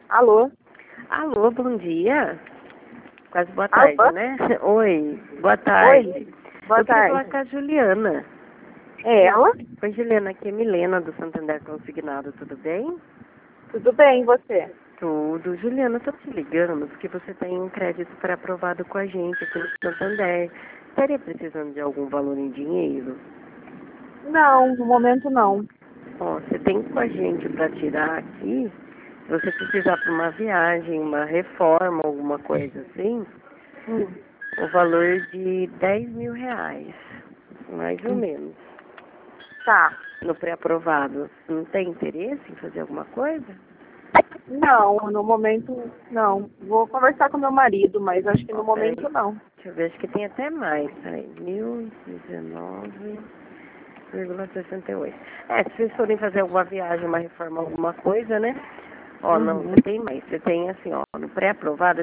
Alô? Alô, bom dia. Quase boa Alô? tarde, né? Oi, boa tarde. Oi, boa Eu queria falar tarde. com a Juliana. É ela? Oi, Juliana, aqui é Milena do Santander Consignado, tudo bem? Tudo bem, e você? Tudo. Juliana, estou te ligando porque você tem um crédito pré-aprovado com a gente aqui no Santander. Estaria precisando de algum valor em dinheiro? Não, no momento não. Ó, você tem com a gente para tirar aqui, se você precisar para uma viagem, uma reforma, alguma coisa assim, Hum. o valor de R$ 10.000, mais ou Hum. menos, Tá. no pré-aprovado. Não tem interesse em fazer alguma coisa? Não, no momento não. Vou conversar com meu marido, mas acho que no Ó, peraí, momento não. deixa eu ver, acho que tem até mais, peraí, 1.019,68. Se vocês forem fazer alguma viagem, uma reforma, alguma coisa, né? Ó, não, Uhum. você tem mais. Você tem assim, ó, no pré-aprovado é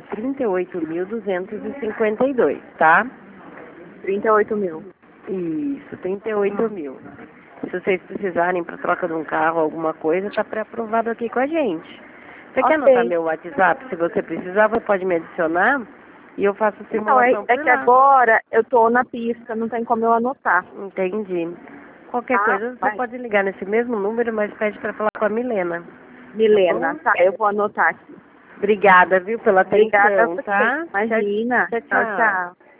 38.252, tá? 38 mil. Isso, 38.000. Se vocês precisarem para troca de um carro, alguma coisa, tá pré-aprovado aqui com a gente. Você quer anotar Ok. meu WhatsApp? Se você precisar, você pode me adicionar e eu faço Então, é, simulação é por que lá. agora eu tô na pista, não tem como eu anotar. Entendi. Qualquer Tá? coisa, você Vai. pode ligar nesse mesmo número, mas pede para falar com a Milena. Tá Milena, bom? tá, eu vou anotar aqui. Obrigada, viu, pela Obrigada a atenção, você. tá? Imagina. Tchau, Tchau, tchau. tchau.